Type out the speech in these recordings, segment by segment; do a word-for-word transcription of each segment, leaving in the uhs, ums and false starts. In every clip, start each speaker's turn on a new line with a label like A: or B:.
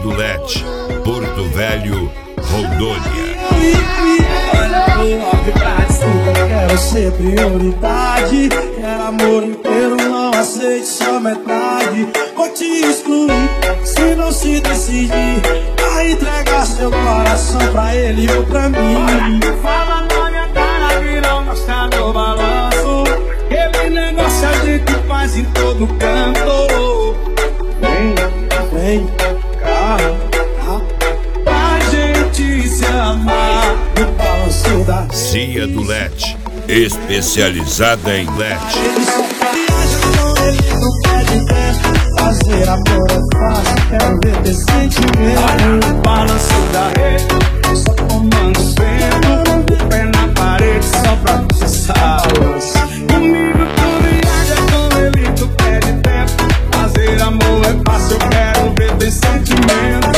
A: do Lete, Porto Velho, Rondônia.
B: Quero ser prioridade, quero amor inteiro, não aceite só metade. Vou te excluir, se não se decidir a entregar seu coração pra ele ou pra mim.
C: Fala na minha cara que não gosta do balanço, aquele negócio a gente faz em todo canto.
B: Vem, vem, cá,
C: pra gente se amar
B: no balanço da
A: Cia do Lete, especializada em Lete.
B: Ele só viaja com ele, não pede tempo. Fazer amor é fácil, quero ver ter sentimento.
C: no balanço da rede, só tomando vento, o pé na parede só pra processar. Comigo tu viaja, com ele tu perde tempo. Fazer amor é fácil, eu quero ver ter sentimento.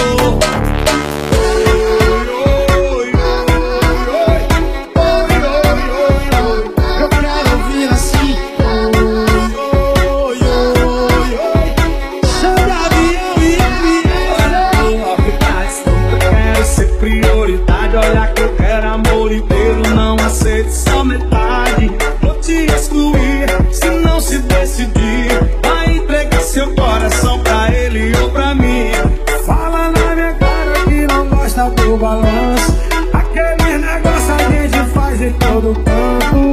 B: Eu quero ouvir assim. Oi, oi, oi. Chama avião e avião.
C: Eu quero ser prioridade, olha que eu quero amor inteiro, não aceito só metade. Vou te excluir, se não se decidir a entregar seu coração pra ele ou pra mim.
B: Fala na minha cara que não gosta do balanço, aquele negócio a gente faz em todo canto.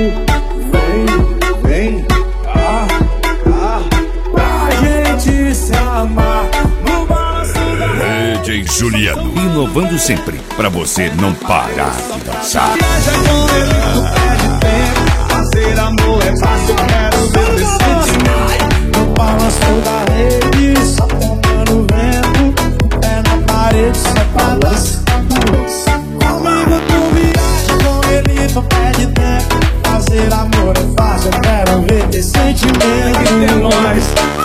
B: Vem, vem, cá, cá, pra gente se amar no balanço da
A: D J Juliano, inovando sempre, pra você não parar de dançar.
C: Viaja com ele, tu perde tempo. Fazer amor é fácil, eu quero ver ter sentimento.
B: no balanço da rede, só tomando vento, o pé na parede, só balança. Comigo tu viaja, com ele tu perde tempo. Fazer amor é fácil, eu quero ver ter sentimento.
C: Tem nós.